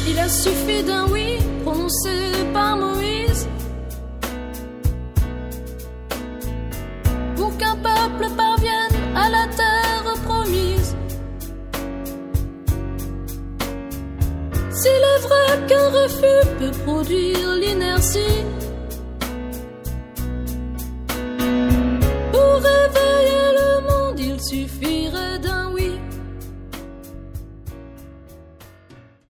Il a suffi d'un oui prononcé par Moïse pour qu'un peuple parvienne à la terre promise. S'il est vrai qu'un refus peut produire l'inertie,